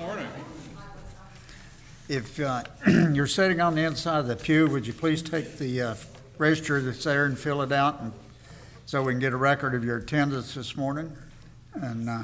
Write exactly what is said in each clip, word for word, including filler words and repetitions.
morning. If uh, you're sitting on the inside of the pew, would you please take the uh, register that's there and fill it out, and so we can get a record of your attendance this morning. And uh,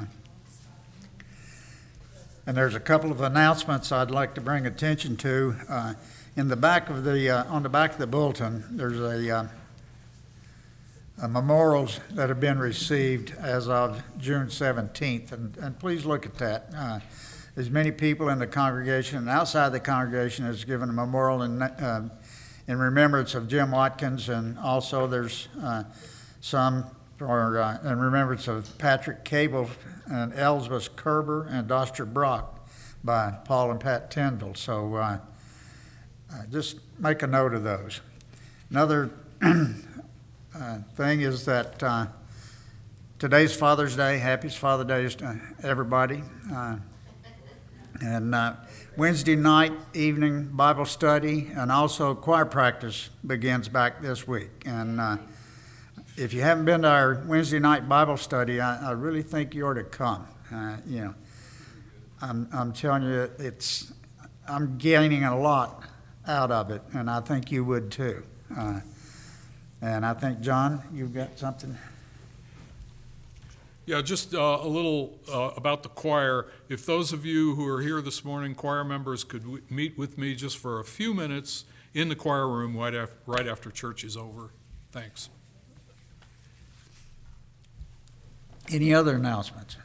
and there's a couple of announcements I'd like to bring attention to. Uh, in the back of the uh, on the back of the bulletin, there's a, uh, a memorials that have been received as of June seventeenth, and and please look at that. Uh, As many people in the congregation and outside the congregation has given a memorial in, uh, in remembrance of Jim Watkins, and also there's uh, some for, uh, in remembrance of Patrick Cable and Elsbeth Kerber and Doster Brock by Paul and Pat Tyndall. So uh, uh, just make a note of those. Another uh, thing is that uh, today's Father's Day. Happy Father's Day to everybody. Uh, And uh, Wednesday night evening Bible study and also choir practice begins back this week. And uh, if you haven't been to our Wednesday night Bible study, I, I really think you ought to come. Uh, you know, I'm, I'm telling you, it's I'm gaining a lot out of it, and I think you would too. Uh, and I think, John, you've got something. Yeah, just uh, a little uh, about the choir. If those of you who are here this morning, choir members, could w- meet with me just for a few minutes in the choir room right after, right after church is over. Thanks. Any other announcements?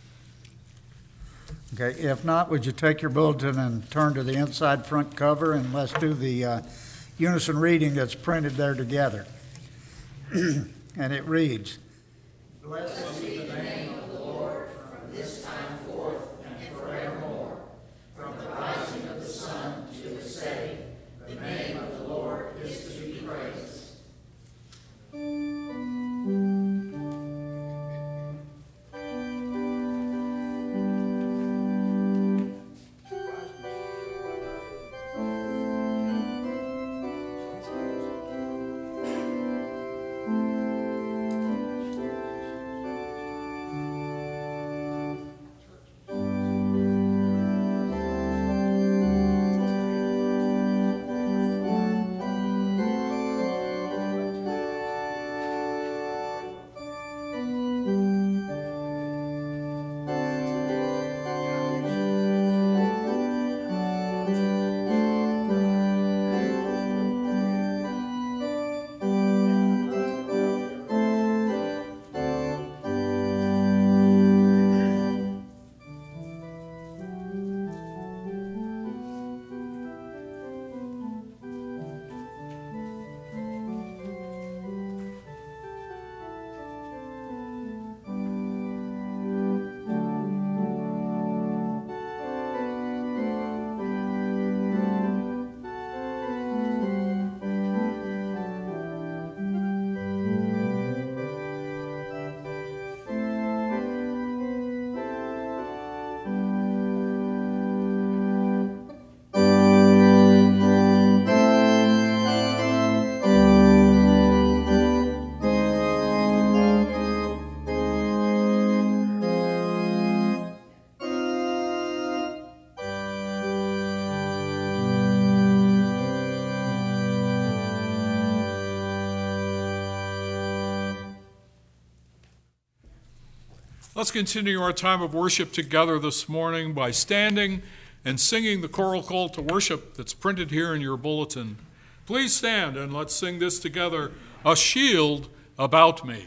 Okay, if not, would you take your bulletin and turn to the inside front cover, and let's do the uh, unison reading that's printed there together. And it reads, "Blessed be the name of the Lord from this time forth and forevermore. From the rising of the sun to the setting, the name of the Lord is to be praised." Let's continue our time of worship together this morning by standing and singing the choral call to worship that's printed here in your bulletin. Please stand and let's sing this together, "A Shield About Me."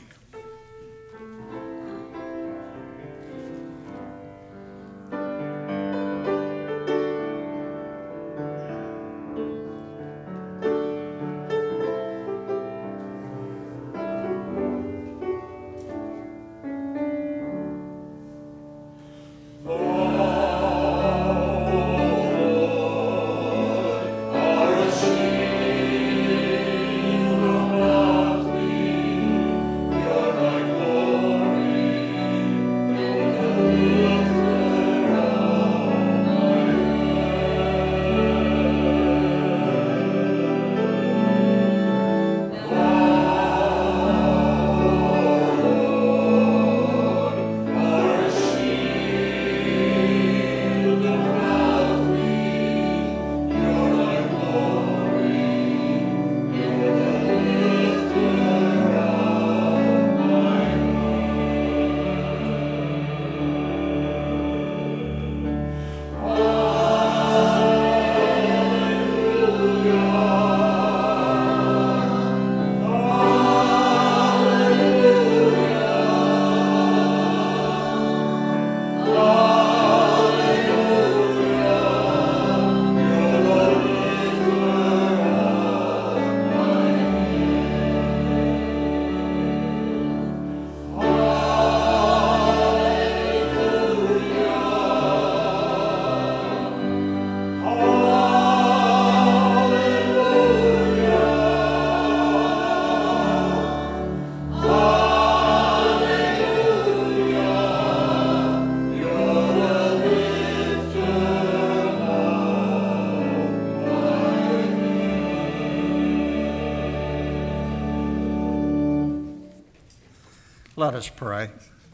Let us pray.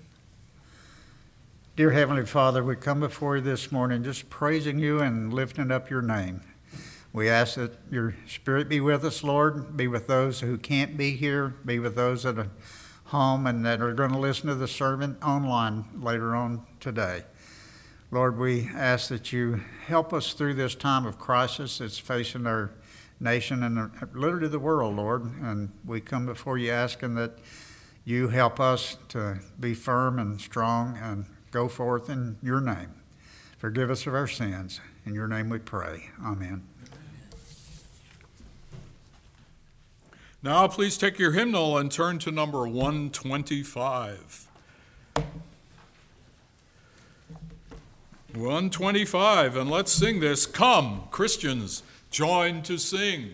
Dear Heavenly Father, we come before you this morning just praising you and lifting up your name. We ask that your Spirit be with us, Lord, be with those who can't be here, be with those that are home and that are going to listen to the sermon online later on today. Lord, we ask that you help us through this time of crisis that's facing our nation and literally the world, Lord. And we come before you asking that you help us to be firm and strong and go forth in your name. Forgive us of our sins. In your name we pray. Amen. Now please take your hymnal and turn to number one twenty-five. one twenty-five, and let's sing this. Come, Christians, join to sing.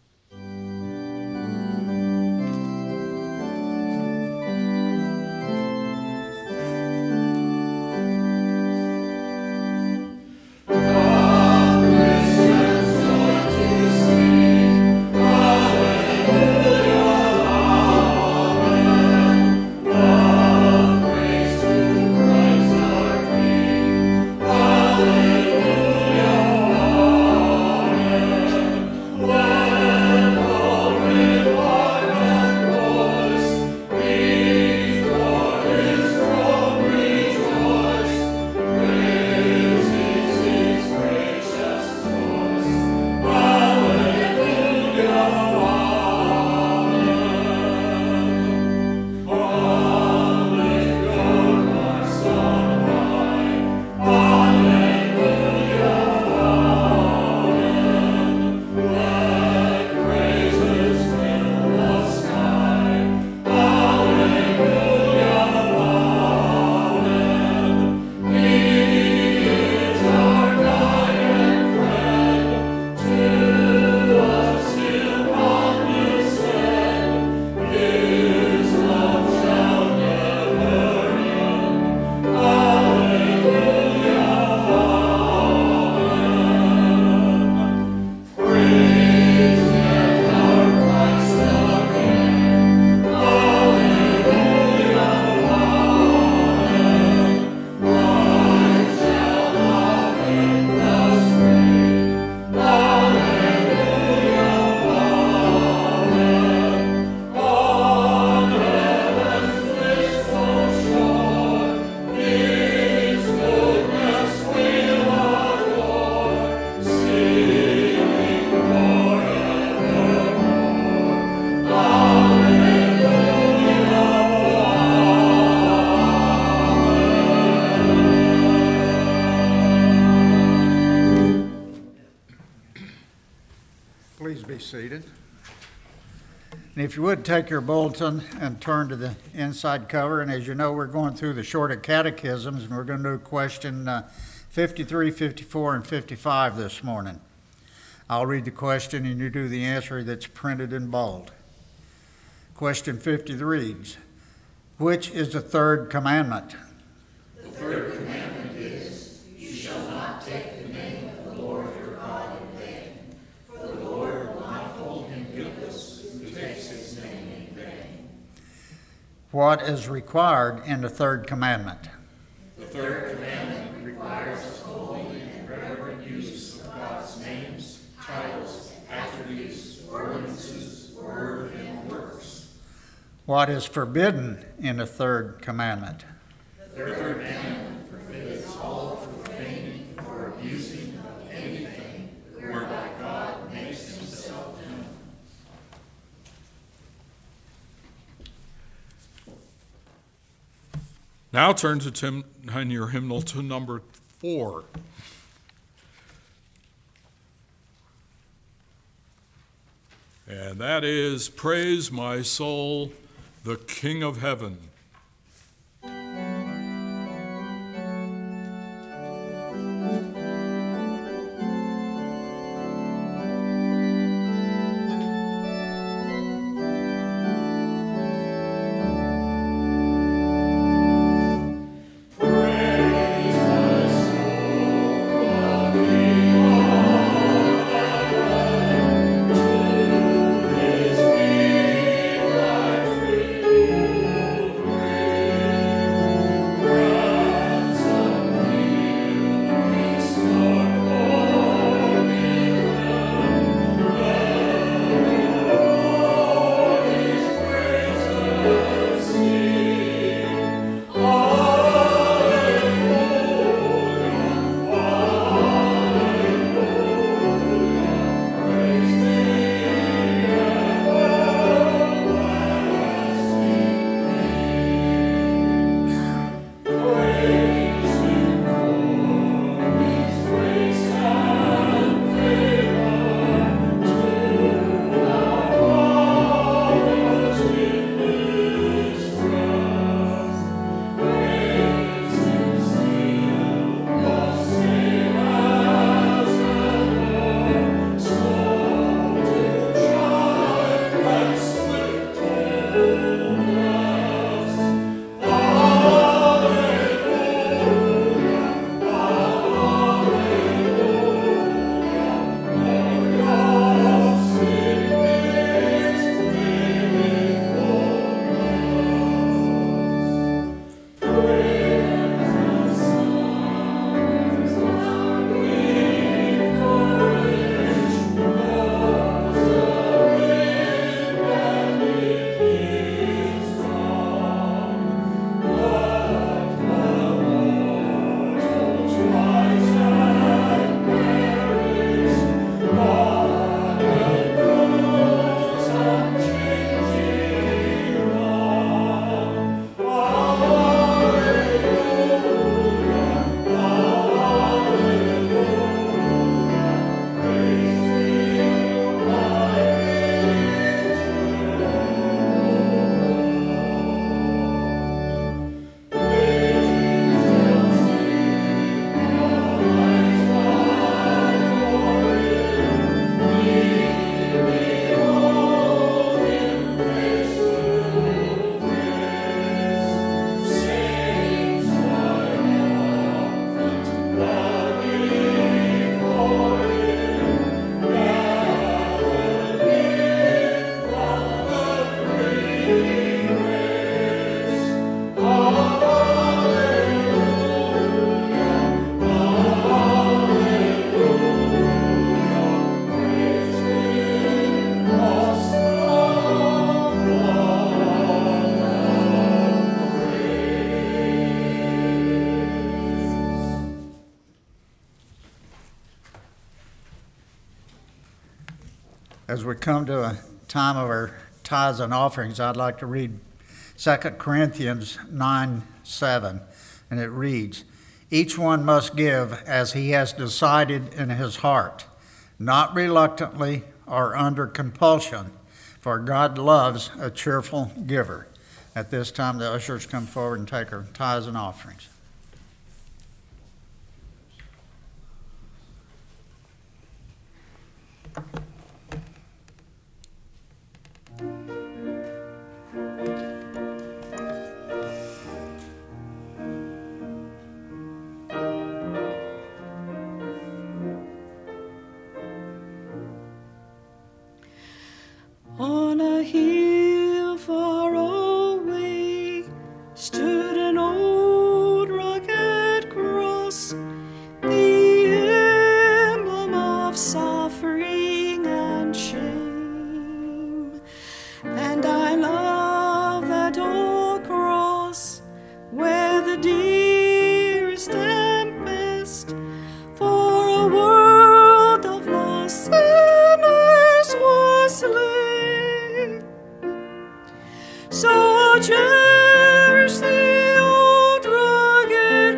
Seated. And if you would, take your bulletin and turn to the inside cover. And as you know, we're going through the shorter catechisms, and we're going to do question uh, fifty-three, fifty-four, and fifty-five this morning. I'll read the question and you do the answer that's printed in bold. Question fifty reads, which is the third commandment? The third commandment is, you shall not take the name of the Lord your God in vain, for the Lord will not hold him guiltless who takes his name in vain. What is required in the third commandment? The third commandment requires a holy and reverent use of God's names, titles, attributes, ordinances, word, and works. What is forbidden in the third commandment? The third commandment forbids all profaning or abusing of anything whereby God makes himself known. Now turn to Tim in your hymnal to number four. And that is, Praise My Soul, the King of Heaven. Praise As we come to a time of our tithes and offerings, I'd like to read Second Corinthians nine seven, and it reads, "Each one must give as he has decided in his heart, not reluctantly or under compulsion, for God loves a cheerful giver." At this time, the ushers come forward and take our tithes and offerings. On a hill far away stood an old rugged cross, the emblem of suffering and shame. And I love that old cross where the dearest and best for a world of lost sinners was slain. So cherish the old rugged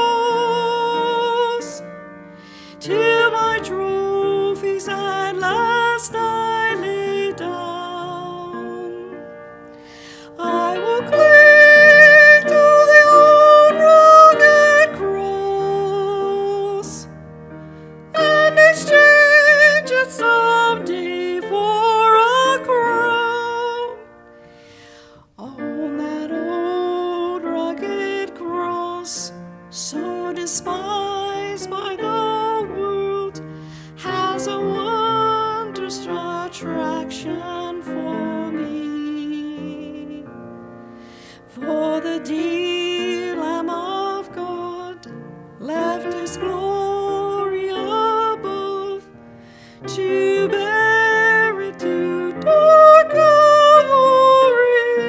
cross till my trophies at last I lay down. I will cling to the old rugged cross and exchange it someday for a crown. On that old rugged cross, so despised by the world, has a wondrous attraction for me. For the dear Lamb of God left his glory above to bear it to dark Calvary.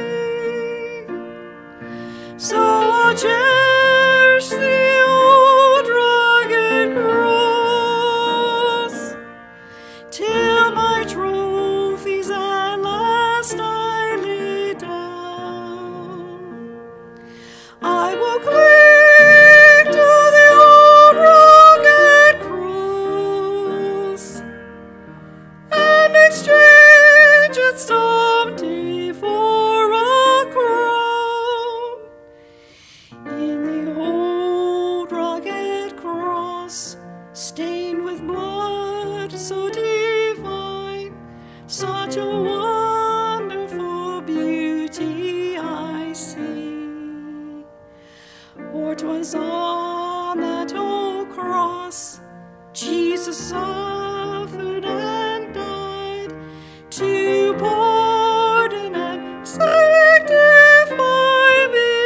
So I'll cherish the old rugged cross till my trophies at last I lay down. I will cling to the old rugged cross and exchange it someday for a crown. In the old rugged cross, stained with blood so divine, such a wonderful beauty I see. For 'twas on that old cross Jesus suffered and died to pardon and sanctify me.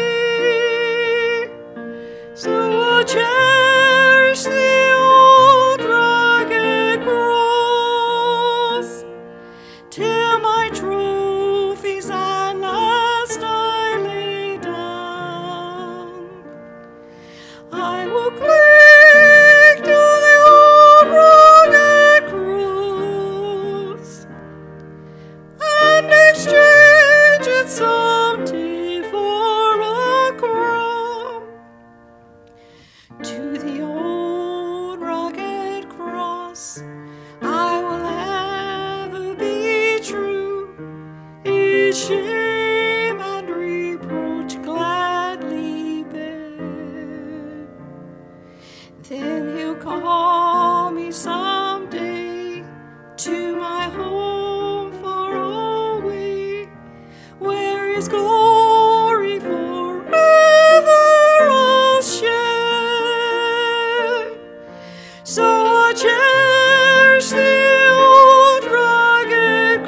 So I'll cherish the old rugged cross till my trophies at last I lay down. I will cling to the old rugged cross and exchange it someday for a crown. To the old rugged cross I will ever be true, each shame and reproach gladly bear. Then he'll call me someday to my home far away, where his glory forever I'll share. So I'll cherish the old rugged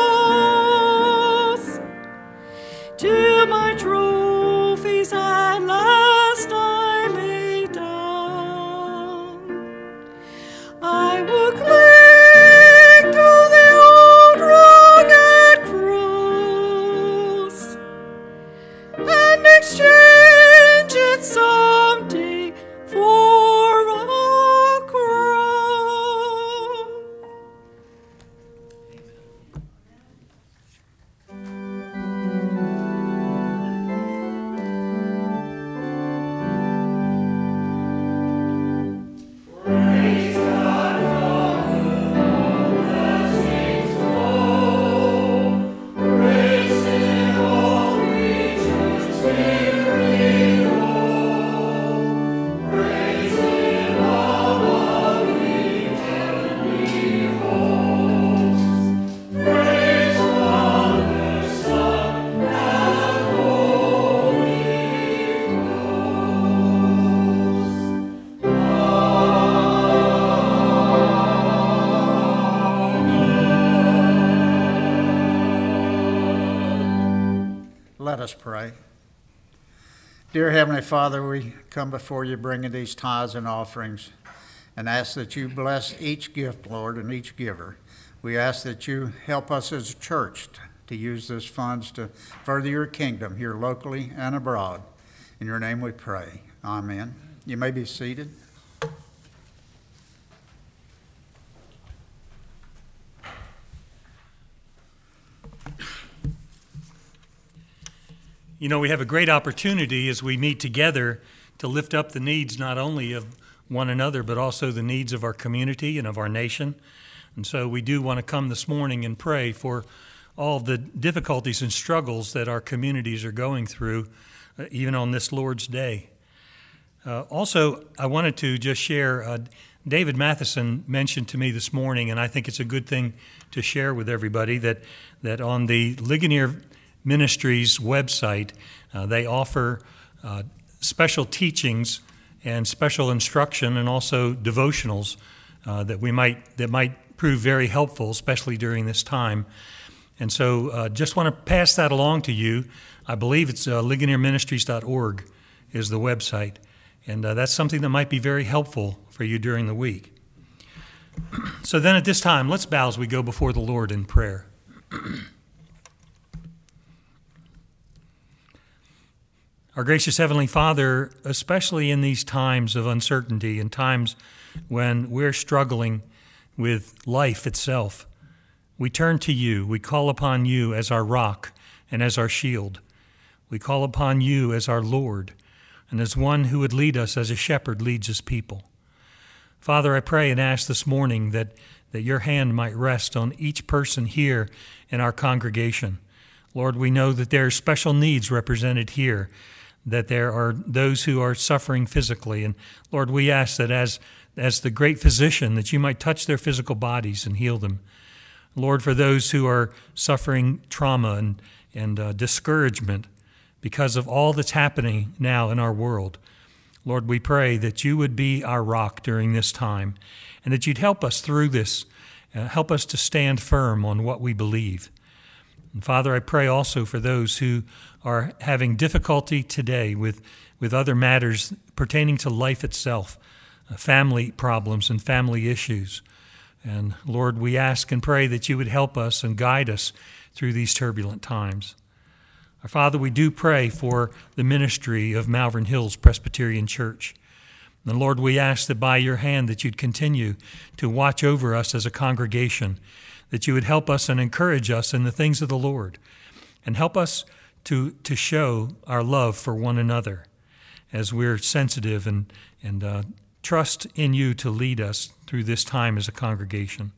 cross till my trophies at last I lay down. us pray. Dear Heavenly Father, we come before you bringing these tithes and offerings and ask that you bless each gift, Lord, and each giver. We ask that you help us as a church to use those funds to further your kingdom here locally and abroad. In your name we pray. Amen. You may be seated. You know, we have a great opportunity as we meet together to lift up the needs not only of one another, but also the needs of our community and of our nation. And so we do want to come this morning and pray for all of the difficulties and struggles that our communities are going through, uh, even on this Lord's Day. Uh, also, I wanted to just share, uh, David Matheson mentioned to me this morning, and I think it's a good thing to share with everybody, that, that on the Ligonier Ministries website, uh, they offer uh, special teachings and special instruction and also devotionals uh, that we might that might prove very helpful, especially during this time. And so uh, just want to pass that along to you. I believe it's uh, ligonier ministries dot org is the website, and uh, that's something that might be very helpful for you during the week. So then at this time, let's bow as we go before the Lord in prayer. Our gracious Heavenly Father, especially in these times of uncertainty and times when we're struggling with life itself, we turn to you. We call upon you as our rock and as our shield. We call upon you as our Lord and as one who would lead us as a shepherd leads his people. Father, I pray and ask this morning that, that your hand might rest on each person here in our congregation. Lord, we know that there are special needs represented here, that there are those who are suffering physically. And Lord, we ask that as, as the great physician, that you might touch their physical bodies and heal them. Lord, for those who are suffering trauma and, and uh, discouragement because of all that's happening now in our world, Lord, we pray that you would be our rock during this time and that you'd help us through this, uh, help us to stand firm on what we believe. And Father, I pray also for those who are having difficulty today with, with other matters pertaining to life itself, uh, family problems and family issues. And Lord, we ask and pray that you would help us and guide us through these turbulent times. Our Father, we do pray for the ministry of Malvern Hills Presbyterian Church. And Lord, we ask that by your hand that you'd continue to watch over us as a congregation, that you would help us and encourage us in the things of the Lord, and help us to, to show our love for one another as we're sensitive and, and uh, trust in you to lead us through this time as a congregation.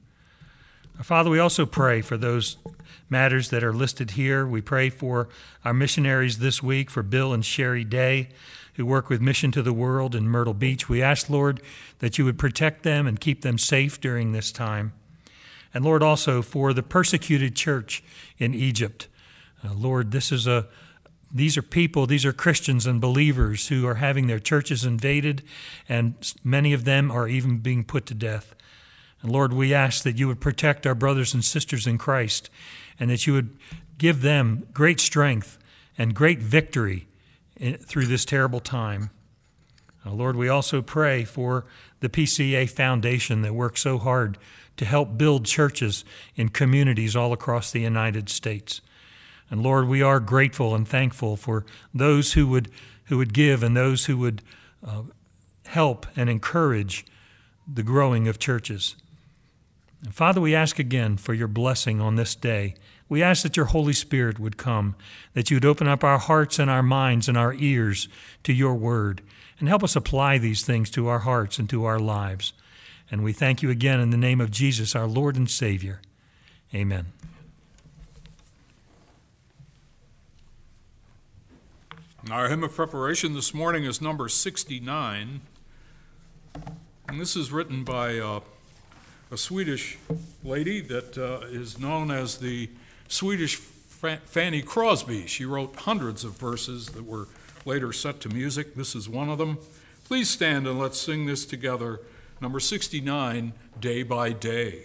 Our Father, we also pray for those matters that are listed here. We pray for our missionaries this week, for Bill and Sherry Day, who work with Mission to the World in Myrtle Beach. We ask, Lord, that you would protect them and keep them safe during this time. And Lord, also for the persecuted church in Egypt. Uh, Lord, this is a, these are people, these are Christians and believers who are having their churches invaded, and many of them are even being put to death. And Lord, we ask that you would protect our brothers and sisters in Christ, and that you would give them great strength and great victory in, through this terrible time. Uh, Lord, we also pray for the P C A Foundation that works so hard to help build churches in communities all across the United States. And Lord, we are grateful and thankful for those who would who would give and those who would uh, help and encourage the growing of churches. And Father, we ask again for your blessing on this day. We ask that your Holy Spirit would come, that you would open up our hearts and our minds and our ears to your word, and help us apply these things to our hearts and to our lives. And we thank you again in the name of Jesus, our Lord and Savior. Amen. Our hymn of preparation this morning is number sixty-nine. And this is written by uh, a Swedish lady that uh, is known as the Swedish Fa- Fanny Crosby. She wrote hundreds of verses that were later set to music. This is one of them. Please stand and let's sing this together. Number sixty-nine, Day by Day.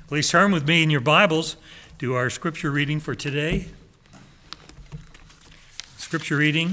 Please turn with me in your Bibles to our scripture reading for today. Scripture reading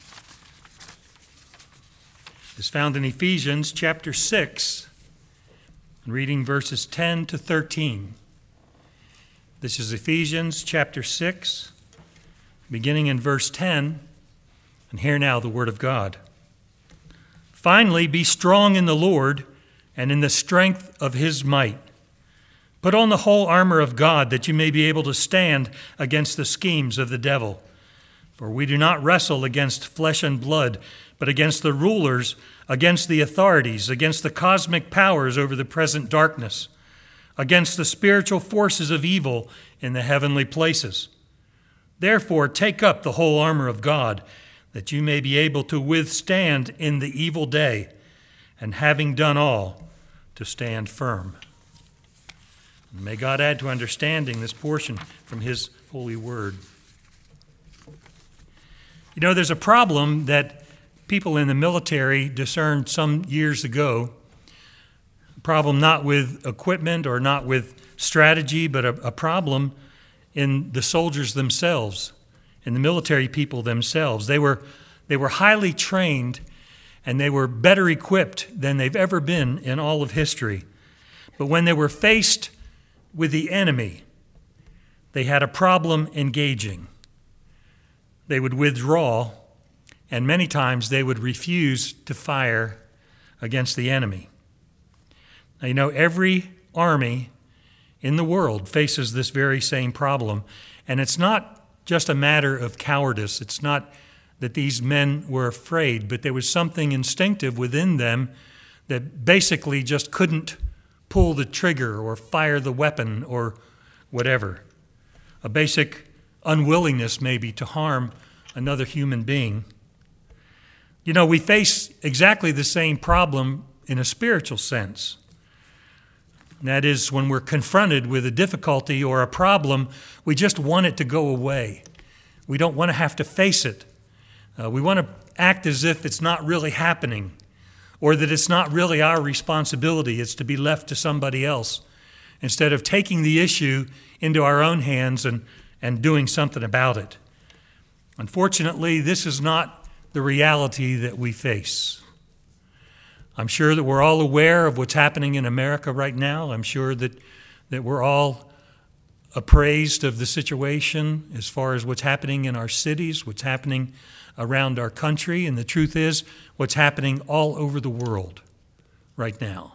is found in Ephesians chapter six, reading verses ten to thirteen. This is Ephesians chapter six, beginning in verse ten, and hear now the word of God. Finally, be strong in the Lord and in the strength of his might. Put on the whole armor of God, that you may be able to stand against the schemes of the devil. For we do not wrestle against flesh and blood, but against the rulers, against the authorities, against the cosmic powers over the present darkness, against the spiritual forces of evil in the heavenly places. Therefore, take up the whole armor of God, that you may be able to withstand in the evil day, and having done all, to stand firm. And may God add to understanding this portion from his holy word. You know, there's a problem that people in the military discerned some years ago. A problem not with equipment or not with strategy, but a, a problem in the soldiers themselves, in the military people themselves. They were, they were highly trained, and they were better equipped than they've ever been in all of history. But when they were faced with the enemy, they had a problem engaging. They would withdraw, and many times they would refuse to fire against the enemy. Now, you know, every army in the world faces this very same problem, and it's not just a matter of cowardice. It's not that these men were afraid, but there was something instinctive within them that basically just couldn't pull the trigger or fire the weapon or whatever. A basic unwillingness maybe to harm another human being. You know, we face exactly the same problem in a spiritual sense. And that is, when we're confronted with a difficulty or a problem, we just want it to go away. We don't want to have to face it. Uh, we want to act as if it's not really happening, or that it's not really our responsibility. It's to be left to somebody else, instead of taking the issue into our own hands and, and doing something about it. Unfortunately, this is not the reality that we face. I'm sure that we're all aware of what's happening in America right now. I'm sure that, that we're all appraised of the situation as far as what's happening in our cities, what's happening around our country, and the truth is what's happening all over the world right now.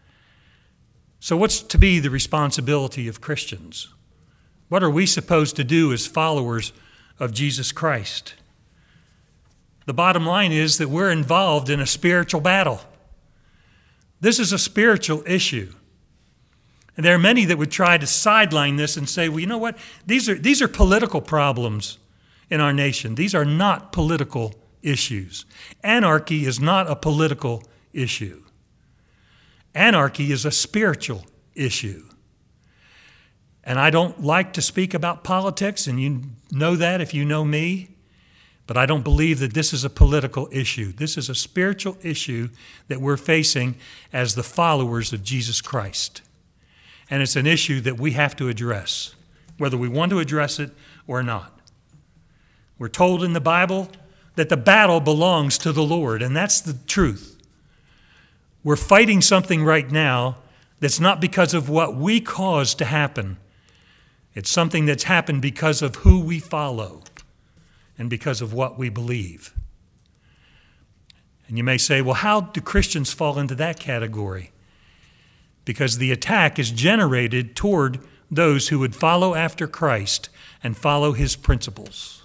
So what's to be the responsibility of Christians? What are we supposed to do as followers of Jesus Christ? The bottom line is that we're involved in a spiritual battle. This is a spiritual issue. And there are many that would try to sideline this and say, well, you know what? These are, these are political problems in our nation. These are not political issues. Anarchy is not a political issue. Anarchy is a spiritual issue. And I don't like to speak about politics, and you know that if you know me, but I don't believe that this is a political issue. This is a spiritual issue that we're facing as the followers of Jesus Christ. And it's an issue that we have to address, whether we want to address it or not. We're told in the Bible that the battle belongs to the Lord, and that's the truth. We're fighting something right now that's not because of what we caused to happen. It's something that's happened because of who we follow and because of what we believe. And you may say, well, how do Christians fall into that category? Because the attack is generated toward those who would follow after Christ and follow his principles.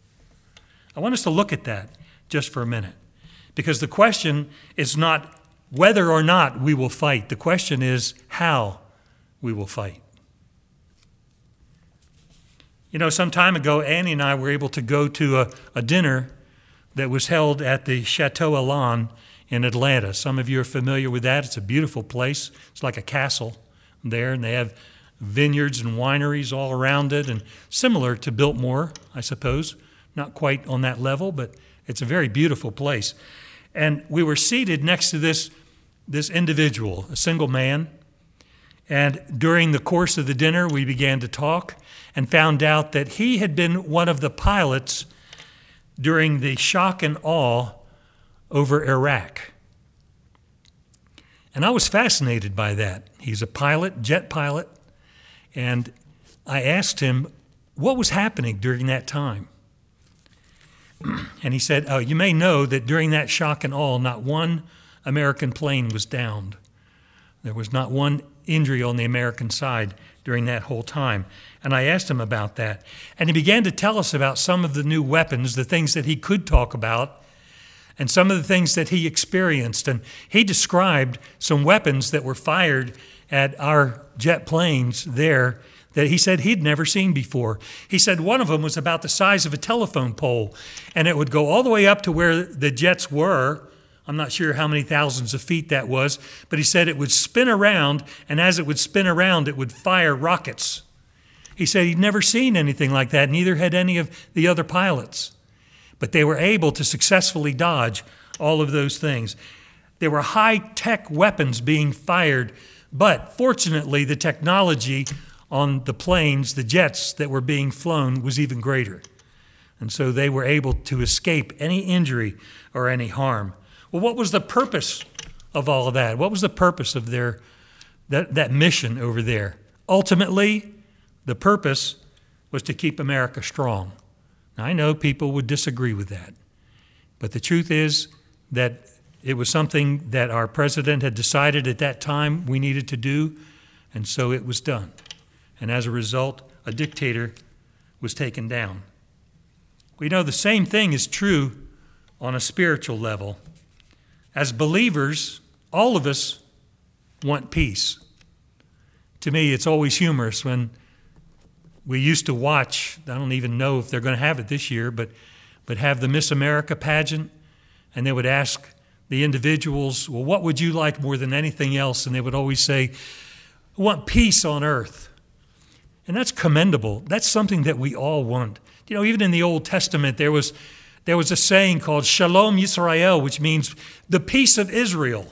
I want us to look at that just for a minute, because the question is not whether or not we will fight. The question is how we will fight. You know, some time ago, Annie and I were able to go to a, a dinner that was held at the Chateau Elan in Atlanta. Some of you are familiar with that. It's a beautiful place. It's like a castle there, and they have vineyards and wineries all around it, and similar to Biltmore, I suppose. Not quite on that level, but it's a very beautiful place. And we were seated next to this, this individual, a single man, And during the course of the dinner, we began to talk and found out that he had been one of the pilots during the shock and awe over Iraq. And I was fascinated by that. He's a pilot, jet pilot, and I asked him what was happening during that time. And he said, oh, you may know that during that shock and awe, not one American plane was downed. There was not one injury on the American side during that whole time. And I asked him about that. And he began to tell us about some of the new weapons, the things that he could talk about, and some of the things that he experienced. And he described some weapons that were fired at our jet planes there that he said he'd never seen before. He said one of them was about the size of a telephone pole, and it would go all the way up to where the jets were. I'm not sure how many thousands of feet that was, but he said it would spin around, and as it would spin around, it would fire rockets. He said he'd never seen anything like that, neither had any of the other pilots. But they were able to successfully dodge all of those things. There were high-tech weapons being fired, but fortunately the technology on the planes, the jets that were being flown, was even greater. And so they were able to escape any injury or any harm. Well, what was the purpose of all of that? What was the purpose of their that, that mission over there? Ultimately, the purpose was to keep America strong. Now, I know people would disagree with that, but the truth is that it was something that our president had decided at that time we needed to do, and so it was done. And as a result, a dictator was taken down. We know the same thing is true on a spiritual level. As believers, all of us want peace. To me, it's always humorous when we used to watch, I don't even know if they're going to have it this year, but, but have the Miss America pageant, and they would ask the individuals, well, what would you like more than anything else? And they would always say, I want peace on earth. And that's commendable. That's something that we all want. You know, even in the Old Testament, there was there was a saying called Shalom Yisrael, which means the peace of Israel.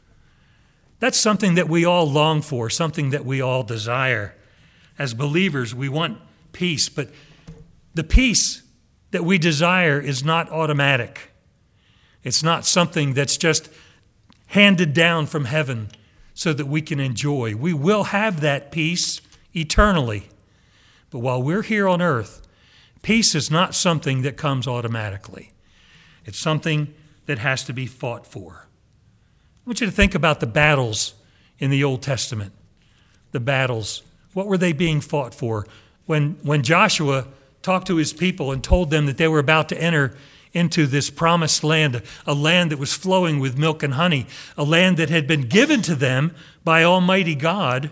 That's something that we all long for, something that we all desire. As believers, we want peace, but the peace that we desire is not automatic. It's not something that's just handed down from heaven so that we can enjoy. We will have that peace eternally. But while we're here on earth, peace is not something that comes automatically. It's something that has to be fought for. I want you to think about the battles in the Old Testament. The battles. What were they being fought for? When, when Joshua talked to his people and told them that they were about to enter into this promised land, a land that was flowing with milk and honey, a land that had been given to them by Almighty God,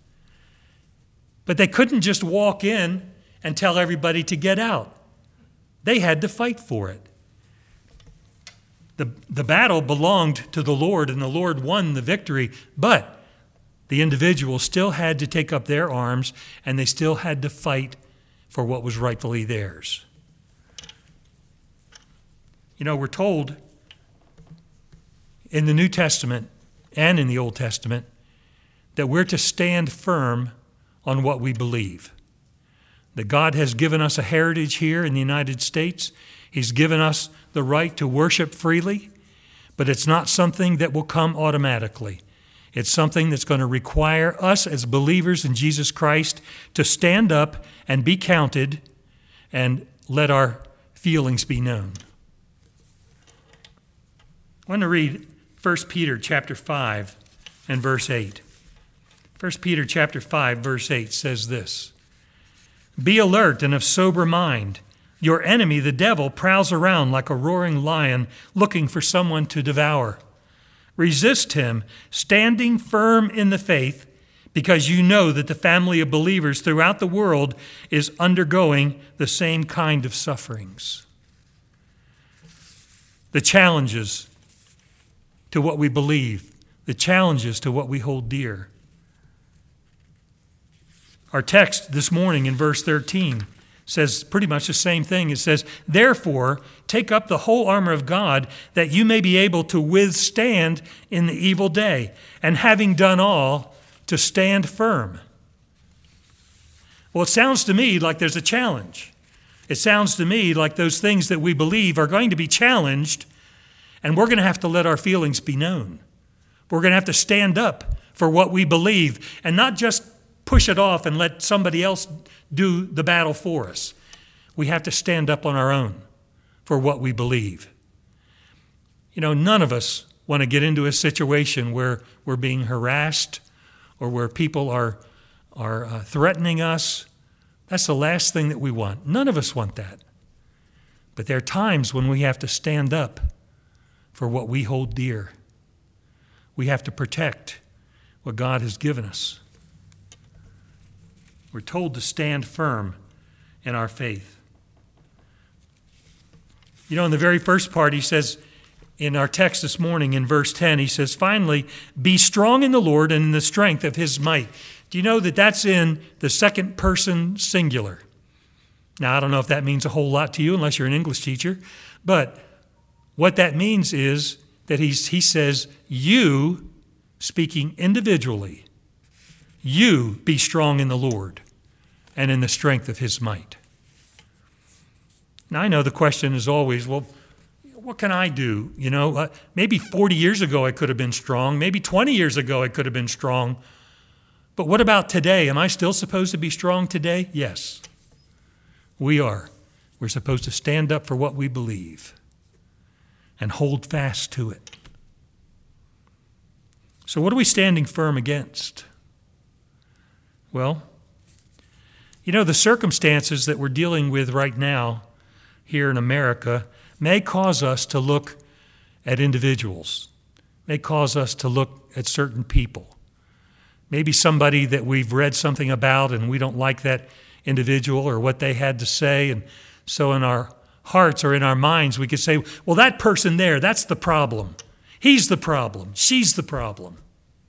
but they couldn't just walk in and tell everybody to get out. They had to fight for it. The, the battle belonged to the Lord, and the Lord won the victory, but the individuals still had to take up their arms, and they still had to fight for what was rightfully theirs. You know, we're told in the New Testament and in the Old Testament that we're to stand firm on what we believe. That God has given us a heritage here in the United States. He's given us the right to worship freely, but it's not something that will come automatically. It's something that's going to require us as believers in Jesus Christ to stand up and be counted and let our feelings be known. I want to read First Peter chapter five and verse eight. First Peter chapter five, verse eight says this, "Be alert and of sober mind. Your enemy, the devil, prowls around like a roaring lion looking for someone to devour. Resist him, standing firm in the faith, because you know that the family of believers throughout the world is undergoing the same kind of sufferings." The challenges to what we believe, the challenges to what we hold dear. Our text this morning in verse thirteen says pretty much the same thing. It says, "Therefore, take up the whole armor of God, that you may be able to withstand in the evil day, and having done all, to stand firm. Well, it sounds to me like there's a challenge. It sounds to me like those things that we believe are going to be challenged, and we're going to have to let our feelings be known. We're going to have to stand up for what we believe and not just push it off and let somebody else do the battle for us. We have to stand up on our own for what we believe. You know, none of us want to get into a situation where we're being harassed or where people are, are uh, threatening us. That's the last thing that we want. None of us want that. But there are times when we have to stand up for what we hold dear. We have to protect what God has given us. We're told to stand firm in our faith. You know, in the very first part, he says, in our text this morning, in verse ten, he says, finally, be strong in the Lord and in the strength of his might. Do you know that that's in the second person singular? Now, I don't know if that means a whole lot to you unless you're an English teacher, but what that means is that he's, he says, you, speaking individually, you be strong in the Lord and in the strength of his might. Now, I know the question is always, well, what can I do? You know, uh, maybe forty years ago I could have been strong. Maybe twenty years ago I could have been strong. But what about today? Am I still supposed to be strong today? Yes, we are. We're supposed to stand up for what we believe and hold fast to it. So what are we standing firm against? Well, you know, the circumstances that we're dealing with right now here in America may cause us to look at individuals, may cause us to look at certain people. Maybe somebody that we've read something about and we don't like that individual or what they had to say, and so in our hearts or in our minds we could say, well, that person there, that's the problem. He's the problem. She's the problem.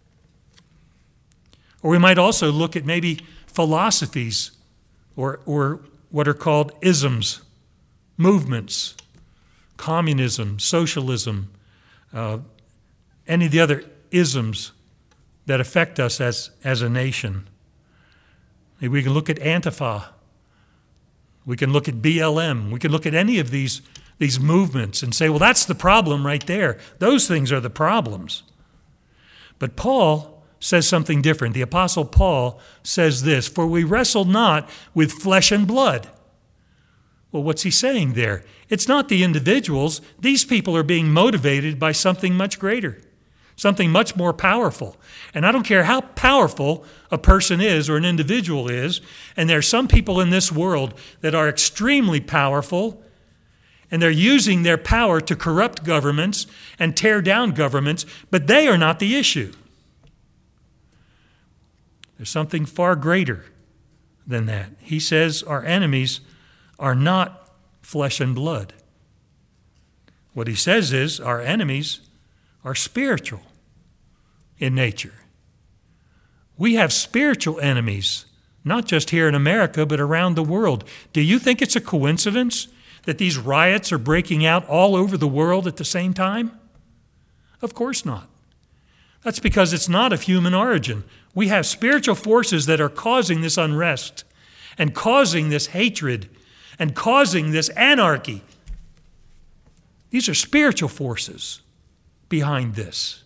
Or we might also look at maybe philosophies or, or what are called isms, movements, communism, socialism, uh, any of the other isms that affect us as, as a nation. Maybe we can look at Antifa. We can look at B L M. We can look at any of these, these movements and say, well, that's the problem right there. Those things are the problems. But Paul says something different. The Apostle Paul says this, for we wrestle not with flesh and blood. Well, what's he saying there? It's not the individuals. These people are being motivated by something much greater, something much more powerful. And I don't care how powerful a person is or an individual is, and there are some people in this world that are extremely powerful, and they're using their power to corrupt governments and tear down governments, but they are not the issue. There's something far greater than that. He says our enemies are not flesh and blood. What he says is our enemies are spiritual in nature. We have spiritual enemies, not just here in America, but around the world. Do you think it's a coincidence that these riots are breaking out all over the world at the same time? Of course not. That's because it's not of human origin. We have spiritual forces that are causing this unrest and causing this hatred and causing this anarchy. These are spiritual forces behind this.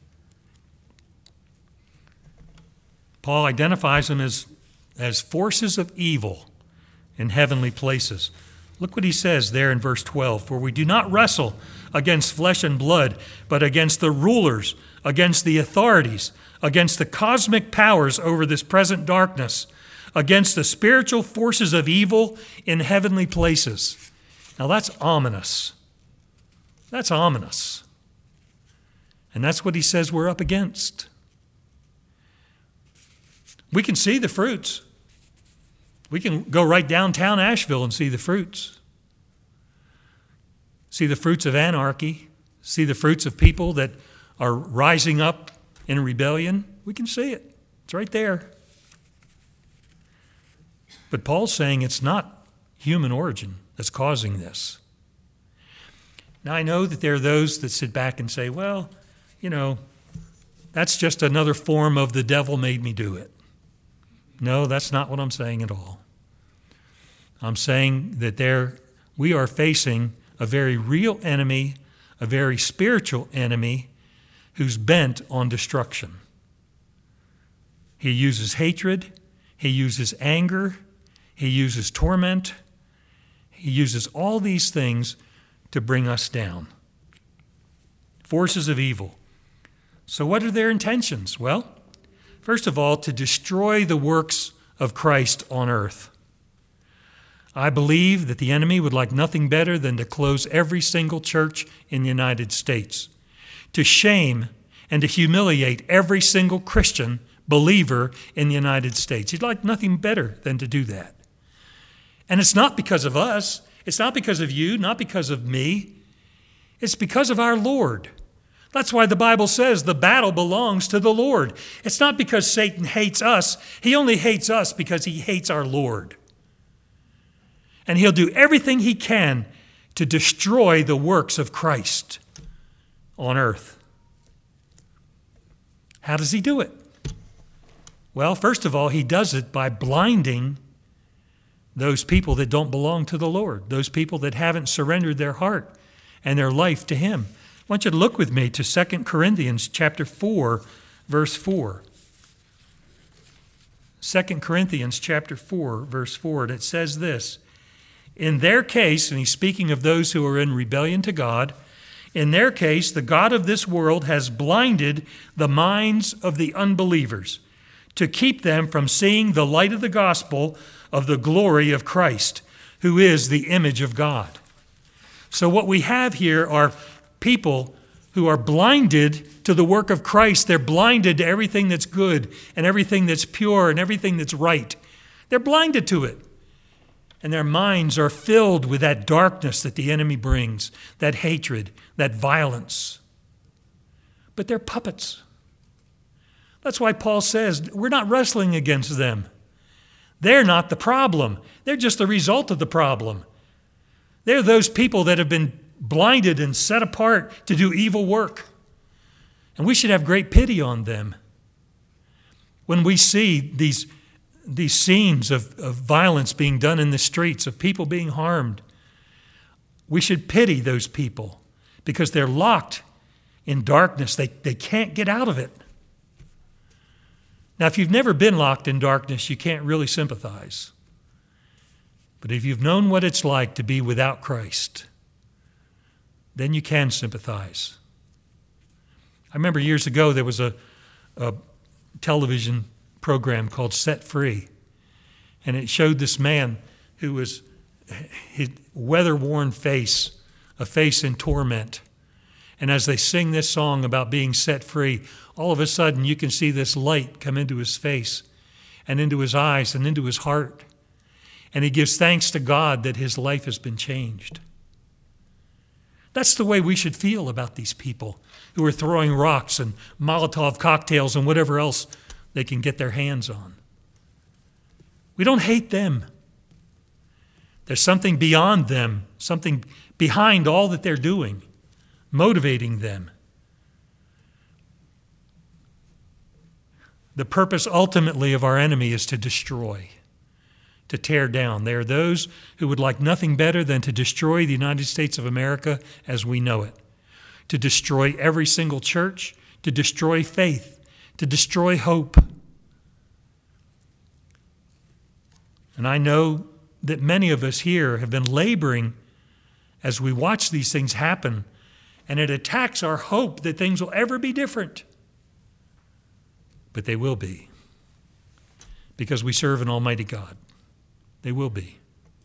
Paul identifies them as, as forces of evil in heavenly places. Look what he says there in verse twelve. For we do not wrestle against flesh and blood, but against the rulers, against the authorities, against the cosmic powers over this present darkness, against the spiritual forces of evil in heavenly places. Now that's ominous. That's ominous. And that's what he says we're up against. We can see the fruits. We can go right downtown Asheville and see the fruits. See the fruits of anarchy. See the fruits of people that are rising up in rebellion. We can see it. It's right there. But Paul's saying it's not human origin that's causing this. Now, I know that there are those that sit back and say, well, you know, that's just another form of the devil made me do it. No, that's not what I'm saying at all. I'm saying that there we are facing a very real enemy, a very spiritual enemy who's bent on destruction. He uses hatred, he uses anger, he uses torment, he uses all these things to bring us down. Forces of evil. So what are their intentions? Well, first of all, to destroy the works of Christ on earth. I believe that the enemy would like nothing better than to close every single church in the United States, to shame and to humiliate every single Christian believer in the United States. He'd like nothing better than to do that. And it's not because of us. It's not because of you, not because of me. It's because of our Lord. That's why the Bible says the battle belongs to the Lord. It's not because Satan hates us. He only hates us because he hates our Lord. And he'll do everything he can to destroy the works of Christ on earth. How does he do it? Well, first of all, he does it by blinding those people that don't belong to the Lord, those people that haven't surrendered their heart and their life to him. I want you to look with me to Second Corinthians chapter four, verse four. Second Corinthians chapter four, verse four, and it says this, in their case, and he's speaking of those who are in rebellion to God, in their case, the God of this world has blinded the minds of the unbelievers to keep them from seeing the light of the gospel of the glory of Christ, who is the image of God. So what we have here are people who are blinded to the work of Christ. They're blinded to everything that's good and everything that's pure and everything that's right. They're blinded to it. And their minds are filled with that darkness that the enemy brings, that hatred, that violence. But they're puppets. That's why Paul says we're not wrestling against them. They're not the problem. They're just the result of the problem. They're those people that have been blinded and set apart to do evil work. And we should have great pity on them. When we see these these scenes of, of violence being done in the streets, of people being harmed, we should pity those people because they're locked in darkness. They, they can't get out of it. Now, if you've never been locked in darkness, you can't really sympathize. But if you've known what it's like to be without Christ, then you can sympathize. I remember years ago there was a, a television program called Set Free, and it showed this man who was his weather-worn face, a face in torment. And as they sing this song about being set free, all of a sudden you can see this light come into his face and into his eyes and into his heart. And he gives thanks to God that his life has been changed. That's the way we should feel about these people who are throwing rocks and Molotov cocktails and whatever else they can get their hands on. We don't hate them. There's something beyond them, something behind all that they're doing, motivating them. The purpose ultimately of our enemy is to destroy, to tear down. There are those who would like nothing better than to destroy the United States of America as we know it, to destroy every single church, to destroy faith, to destroy hope. And I know that many of us here have been laboring as we watch these things happen, and it attacks our hope that things will ever be different. But they will be, because we serve an almighty God. They will be.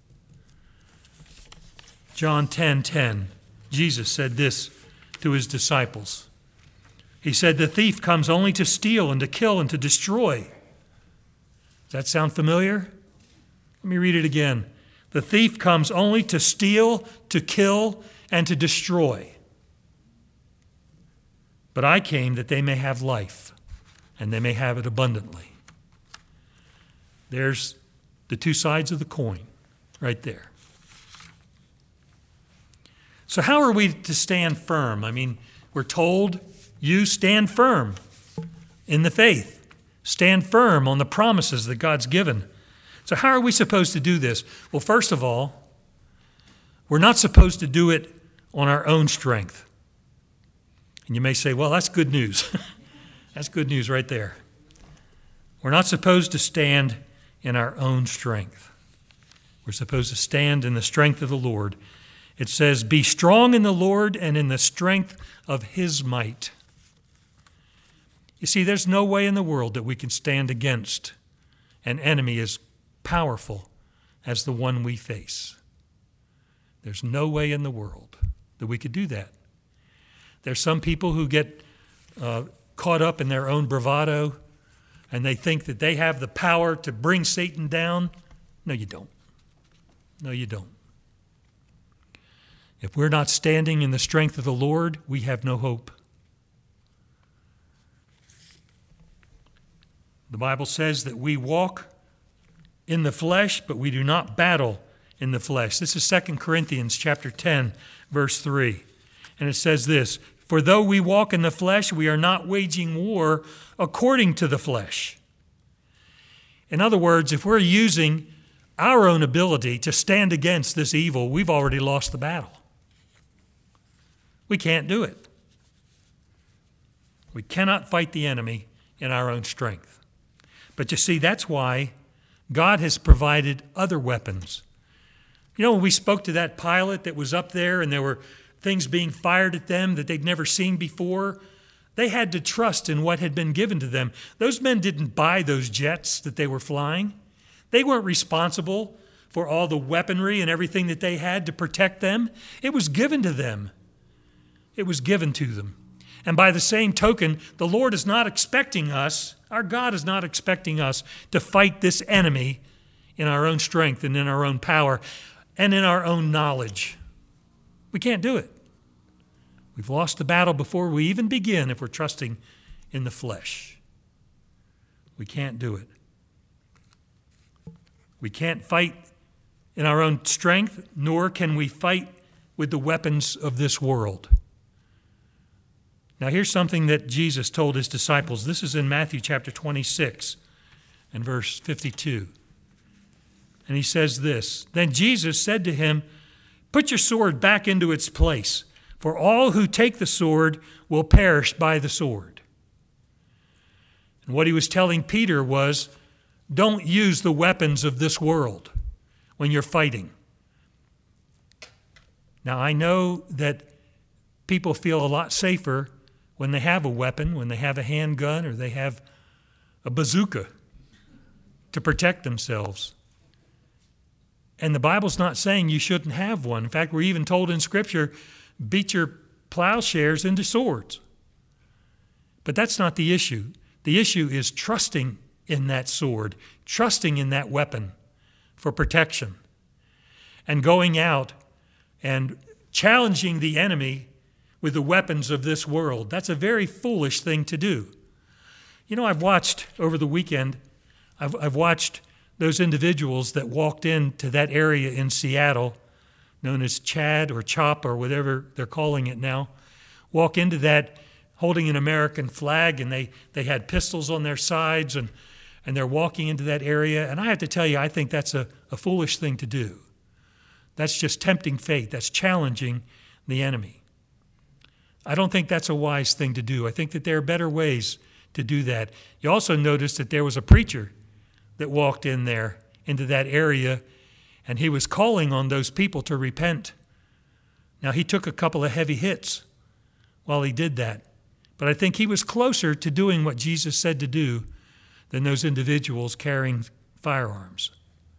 John ten ten, Jesus said this to his disciples. He said, the thief comes only to steal and to kill and to destroy. Does that sound familiar? Let me read it again. The thief comes only to steal, to kill, and to destroy. But I came that they may have life, and they may have it abundantly. There's the two sides of the coin right there. So how are we to stand firm? I mean, we're told, you stand firm. in the faith. Stand firm on the promises that God's given. So how are we supposed to do this? Well, first of all, we're not supposed to do it on our own strength. And you may say, well, that's good news. That's good news right there. We're not supposed to stand in our own strength. We're supposed to stand in the strength of the Lord. It says, be strong in the Lord and in the strength of his might. You see, there's no way in the world that we can stand against an enemy as powerful as the one we face. There's no way in the world that we could do that. There's some people who get uh, caught up in their own bravado, and they think that they have the power to bring Satan down. No, you don't. No, you don't. If we're not standing in the strength of the Lord, we have no hope. The Bible says that we walk in the flesh, but we do not battle in the flesh. This is Second Corinthians chapter ten, verse three. And it says this, for though we walk in the flesh, we are not waging war according to the flesh. In other words, if we're using our own ability to stand against this evil, we've already lost the battle. We can't do it. We cannot fight the enemy in our own strength. But you see, that's why God has provided other weapons. You know, when we spoke to that pilot that was up there and there were things being fired at them that they'd never seen before, they had to trust in what had been given to them. Those men didn't buy those jets that they were flying. They weren't responsible for all the weaponry and everything that they had to protect them. It was given to them. It was given to them. And by the same token, the Lord is not expecting us, our God is not expecting us to fight this enemy in our own strength and in our own power and in our own knowledge. We can't do it. We've lost the battle before we even begin if we're trusting in the flesh. We can't do it. We can't fight in our own strength, nor can we fight with the weapons of this world. Now here's something that Jesus told his disciples. This is in Matthew chapter twenty-six and verse fifty-two. And he says this, then Jesus said to him, put your sword back into its place, for all who take the sword will perish by the sword. And what he was telling Peter was, don't use the weapons of this world when you're fighting. Now, I know that people feel a lot safer when they have a weapon, when they have a handgun or they have a bazooka to protect themselves. And the Bible's not saying you shouldn't have one. In fact, we're even told in Scripture, beat your plowshares into swords. But that's not the issue. The issue is trusting in that sword, trusting in that weapon for protection, and going out and challenging the enemy with the weapons of this world. That's a very foolish thing to do. You know, I've watched over the weekend, I've, I've watched those individuals that walked into that area in Seattle, known as Chad or Chop or whatever they're calling it now, walk into that holding an American flag, and they, they had pistols on their sides, and, and they're walking into that area. And I have to tell you, I think that's a, a foolish thing to do. That's just tempting fate. That's challenging the enemy. I don't think that's a wise thing to do. I think that there are better ways to do that. You also notice that there was a preacher that walked in there into that area, and he was calling on those people to repent. Now, he took a couple of heavy hits while he did that, but I think he was closer to doing what Jesus said to do than those individuals carrying firearms.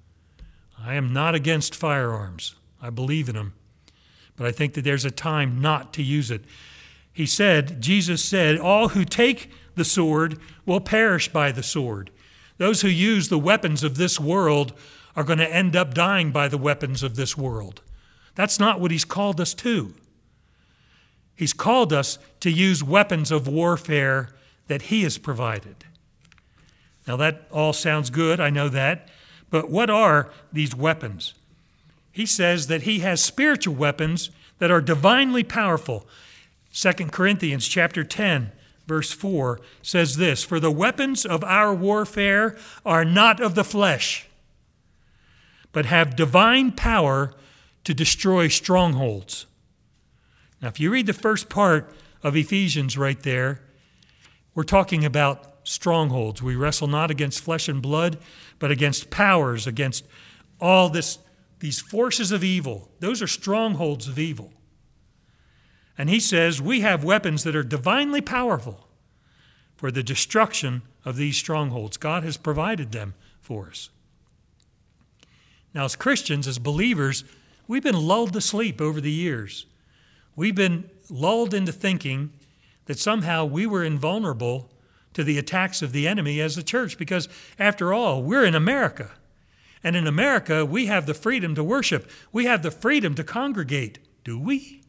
I am not against firearms. I believe in them, but I think that there's a time not to use it. He said, Jesus said, all who take the sword will perish by the sword. Those who use the weapons of this world are going to end up dying by the weapons of this world. That's not what he's called us to. He's called us to use weapons of warfare that he has provided. Now that all sounds good, I know that, but what are these weapons? He says that he has spiritual weapons that are divinely powerful. Second Corinthians chapter ten, verse four, says this, "For the weapons of our warfare are not of the flesh, but have divine power to destroy strongholds." Now, if you read the first part of Ephesians right there, we're talking about strongholds. We wrestle not against flesh and blood, but against powers, against all this, these forces of evil. Those are strongholds of evil. And he says we have weapons that are divinely powerful for the destruction of these strongholds. God has provided them for us. Now, as Christians, as believers, we've been lulled to sleep over the years. We've been lulled into thinking that somehow we were invulnerable to the attacks of the enemy as a church, because after all, we're in America. And in America, we have the freedom to worship. We have the freedom to congregate. Do we?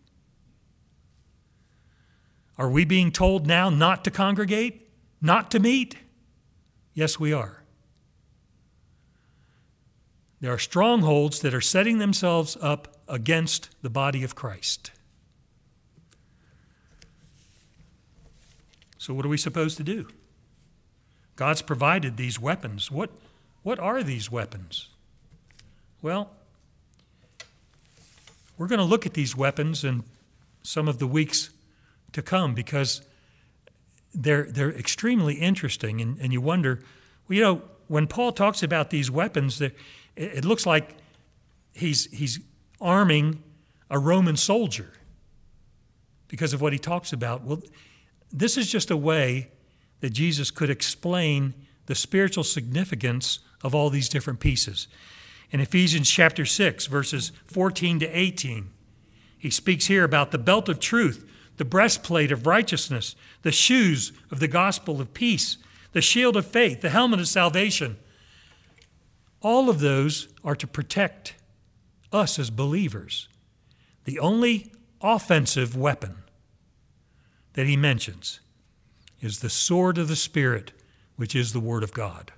Are we being told now not to congregate, not to meet? Yes, we are. There are strongholds that are setting themselves up against the body of Christ. So what are we supposed to do? God's provided these weapons. What, what are these weapons? Well, we're going to look at these weapons in some of the weeks to come, because they're, they're extremely interesting. And, and you wonder, well, you know, when Paul talks about these weapons, it, it looks like he's, he's arming a Roman soldier because of what he talks about. Well, this is just a way that Jesus could explain the spiritual significance of all these different pieces. In Ephesians chapter six, verses fourteen to eighteen, he speaks here about the belt of truth, the breastplate of righteousness, the shoes of the gospel of peace, the shield of faith, the helmet of salvation. All of those are to protect us as believers. The only offensive weapon that he mentions is the sword of the Spirit, which is the Word of God.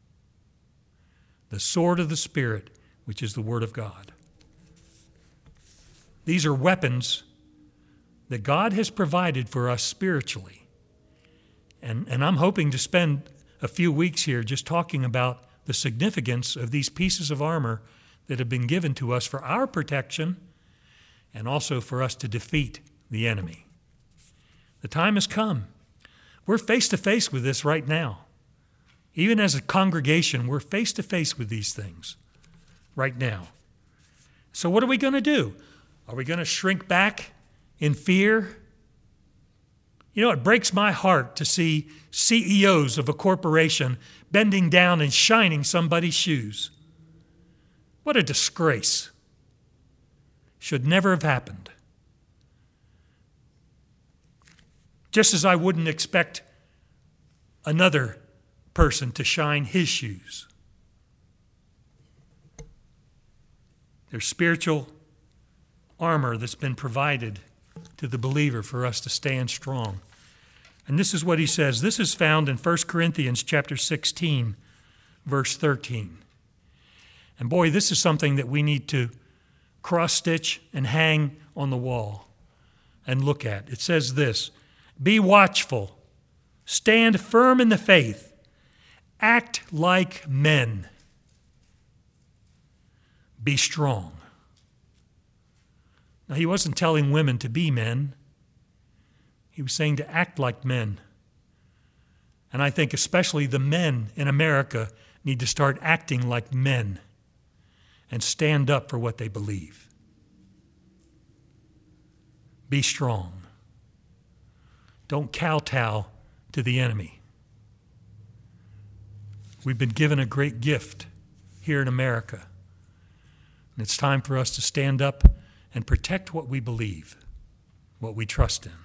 The sword of the Spirit, which is the Word of God. These are weapons that God has provided for us spiritually. And, and I'm hoping to spend a few weeks here just talking about the significance of these pieces of armor that have been given to us for our protection and also for us to defeat the enemy. The time has come. We're face to face with this right now. Even as a congregation, we're face to face with these things right now. So what are we going to do? Are we going to shrink back in fear? You know, it breaks my heart to see C E Os of a corporation bending down and shining somebody's shoes. What a disgrace. Should never have happened. Just as I wouldn't expect another person to shine his shoes. There's spiritual armor that's been provided to the believer for us to stand strong. And this is what he says. This is found in First Corinthians chapter sixteen, verse thirteen. And boy, this is something that we need to cross-stitch and hang on the wall and look at. It says this: "Be watchful, stand firm in the faith, act like men, be strong." Now, he wasn't telling women to be men. He was saying to act like men. And I think especially the men in America need to start acting like men and stand up for what they believe. Be strong. Don't kowtow to the enemy. We've been given a great gift here in America. And it's time for us to stand up and protect what we believe, what we trust in.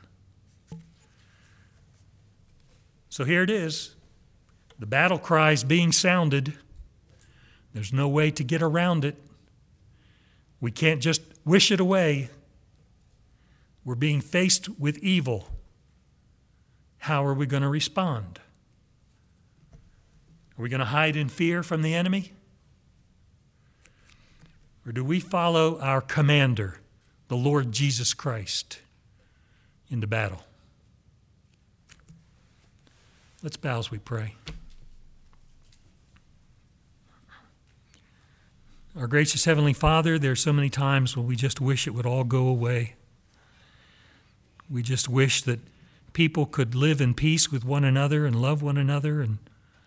So here it is. The battle cry is being sounded. There's no way to get around it. We can't just wish it away. We're being faced with evil. How are we going to respond? Are we going to hide in fear from the enemy? Or do we follow our commander, the Lord Jesus Christ, into battle? Let's bow as we pray. Our gracious Heavenly Father, there are so many times when we just wish it would all go away. We just wish that people could live in peace with one another and love one another. And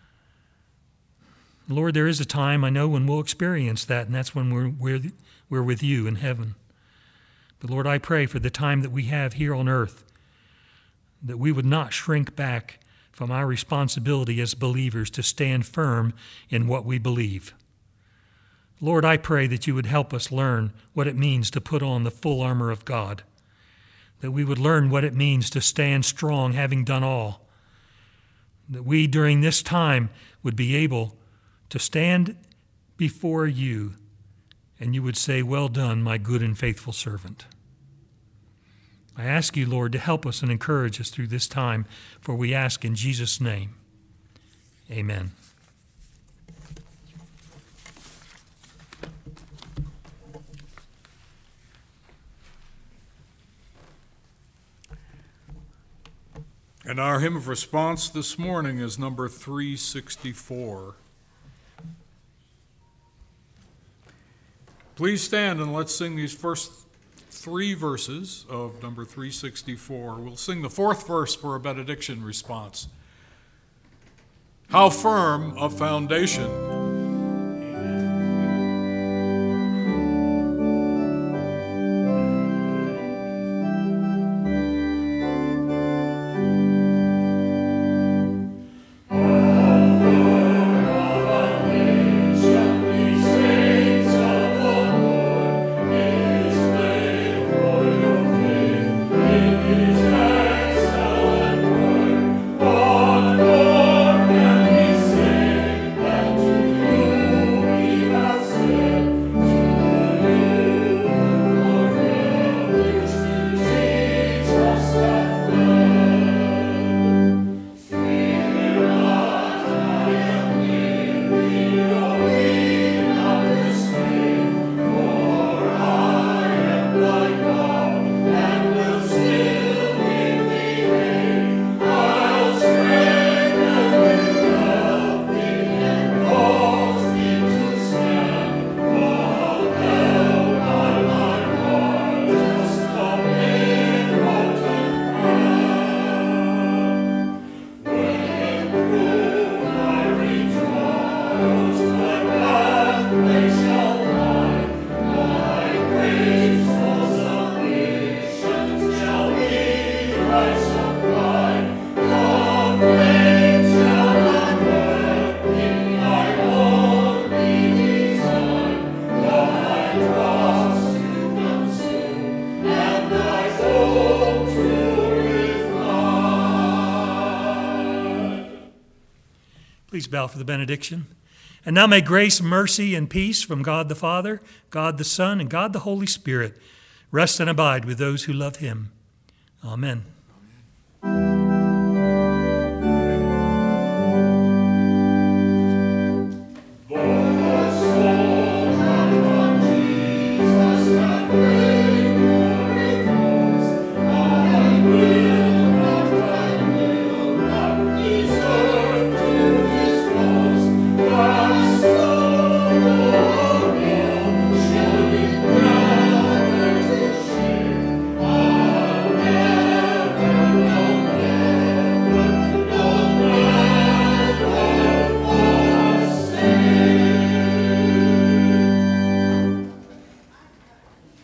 Lord, there is a time, I know, when we'll experience that, and that's when we're, we're, we're with you in heaven. But Lord, I pray for the time that we have here on earth, that we would not shrink back from our responsibility as believers to stand firm in what we believe. Lord, I pray that you would help us learn what it means to put on the full armor of God, that we would learn what it means to stand strong having done all, that we during this time would be able to stand before you and you would say, "Well done, my good and faithful servant." I ask you, Lord, to help us and encourage us through this time, for we ask in Jesus' name. Amen. And our hymn of response this morning is number three sixty-four. Please stand and let's sing these first three verses of number three sixty-four. We'll sing the fourth verse for a benediction response. How firm a foundation! Please bow for the benediction. And now may grace, mercy, and peace from God the Father, God the Son, and God the Holy Spirit rest and abide with those who love him. Amen. Amen.